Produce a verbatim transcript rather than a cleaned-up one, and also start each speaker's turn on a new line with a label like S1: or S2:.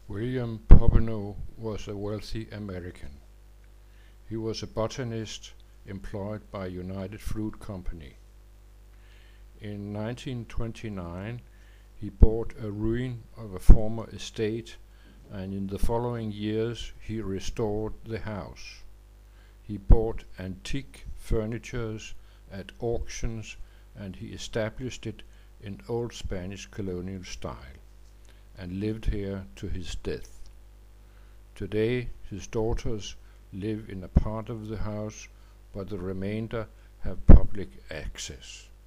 S1: William Popenoe was a wealthy American. He was a botanist employed by United Fruit Company. In nineteen twenty-nine he bought a ruin of a former estate, and in the following years he restored the house. He bought antique furnitures at auctions, and he established it in old Spanish colonial style, and lived here to his death. Today his daughters live in a part of the house, but the remainder have public access.